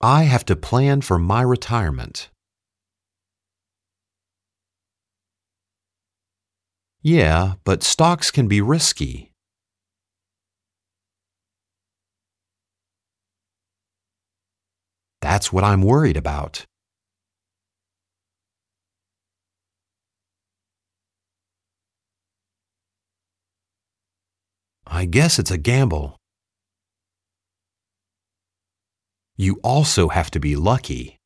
I have to plan for my retirement. Yeah, but stocks can be risky. That's what I'm worried about. I guess it's a gamble. You also have to be lucky.